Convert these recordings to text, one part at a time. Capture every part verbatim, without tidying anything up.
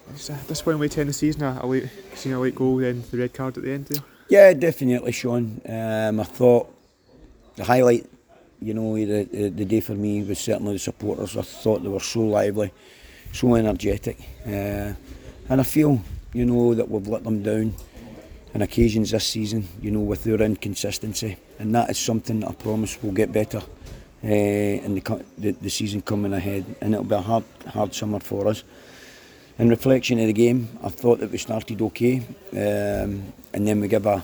It's a disappointing way to end the season. A late, seeing a late goal, then the red card at the end there. Yeah, definitely, Sean. Um, I thought the highlight, you know, the, the the day for me was certainly the supporters. I thought they were so lively, so energetic, uh, and I feel, you know, that we've let them down on occasions this season, you know, with their inconsistency, and that is something that I promise will get better uh, in the, the the season coming ahead, and it'll be a hard hard summer for us. In reflection of the game, I thought that we started okay, um, and then we give a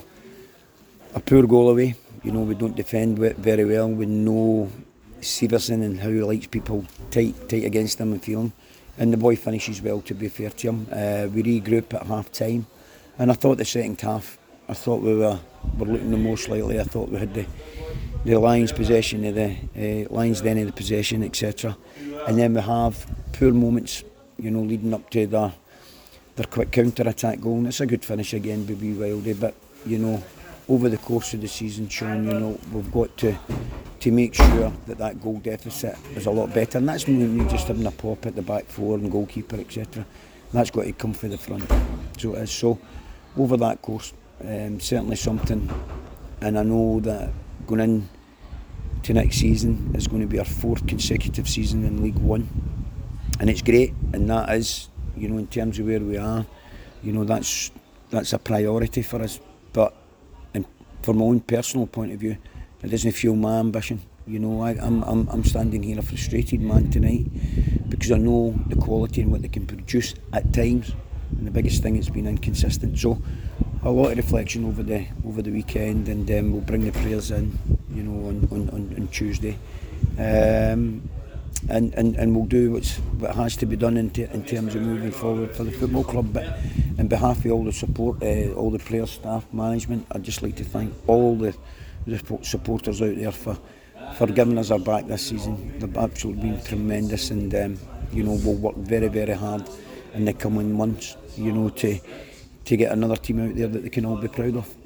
a poor goal away. You know, we don't defend very well. We know Severson and how he likes people tight tight against him and feel him. And the boy finishes well, to be fair to him. Uh, we regroup at half time, and I thought the second half, I thought we were were looking the most likely. I thought we had the the Lions possession of the uh, Lions then of the possession, et cetera. And then we have poor moments, you know, leading up to their their quick counter attack goal. And it's a good finish again by Wee Wildy, but you know, over the course of the season, Sean, you know, we've got to to make sure that that goal deficit is a lot better, and that's not just having a pop at the back four and goalkeeper, et cetera. That's got to come from the front. So it is. So over that course, um, certainly something, and I know that going in to next season is going to be our fourth consecutive season in League One, and it's great, and that is, you know, in terms of where we are, you know, that's that's a priority for us. But and from my own personal point of view, it doesn't fuel my ambition. You know, I, I'm I'm I'm standing here a frustrated man tonight because I know the quality and what they can produce at times, and the biggest thing is being inconsistent. So a lot of reflection over the over the weekend, and um, we'll bring the players in, you know, on on, on, on Tuesday, um, and, and and we'll do what's what has to be done in, ter- in terms of moving forward for the football club. But on behalf of all the support, uh, all the players, staff, management, I'd just like to thank all the, the supporters out there for. for giving us our back this season. They've absolutely been tremendous, and um, you know, we'll work very very hard in the coming months, you know, to to get another team out there that they can all be proud of.